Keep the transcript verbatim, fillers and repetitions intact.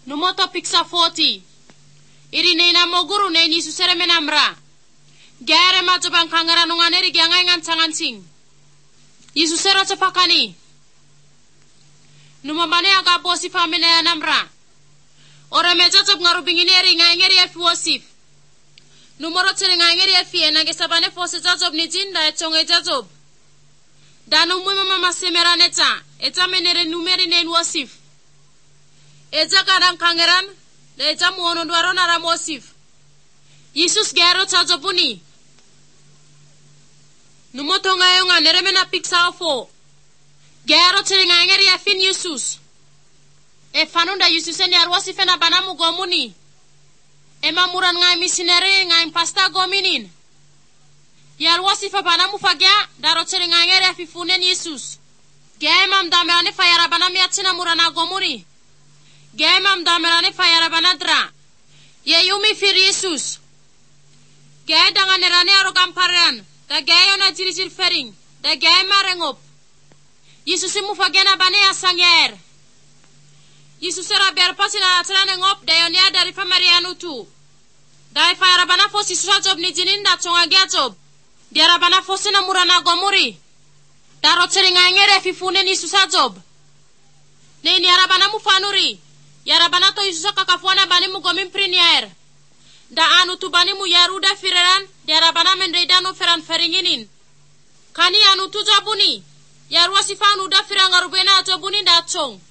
Numoto piksa forty. Iri neina moguru neini susere menamra. Gere majobang kangara nunganeri giangai ngancangan sing. Yisusera cepakani. Numabane aga bosi famine namra. Ora meja job ngarubingini eri ngangeri efi wasif. Numero cere ngangeri efi enage sabane fose jajob ni jinda echonge jajob. Danu mwe mama masemera necha. Echa menere numeri nen wasif. Eja kadang kangeran. Eja muono duaro naram wasif. Yisus gero chajobuni. Numoto ngayo nga neremena piksa fo. Gero cere ngangeri efin Yisus. E fanunda Yisus eni arwasi fena banamu gomuni. Ema muran ngai misinere ngai pasta gominin. Yarwasi fa banamu fagya daro cere ngangeri efifunen Yisus. Gemam damerane fayara banami atsina murana gomuni. Gemam damerane fayara banadra. Ye yumi fir Yisus. Ge dangan nerane aro gamparan. Da gayo na jirijir fering. Da gayo marengop. Yisus imu fagena bane asanger. Yisus era berpasi na atrane ngop da yonia dari famarianu tu. Da fayara bana fosi susha job ni jinin da chonga gya job. Diara bana fosi na murana gomuri. Daro ceri ngangere fifune ni susha job. Ne ni arabana mu fanuri. Yarabana to Yisus kakafuana bani mu gomin premier. Da anu tu bani mu yaruda fireran. Diarabana mendreida no feran feringinin. Kani anu tu jabuni. Yarwasi fanu da firangarubena jabuni da chong.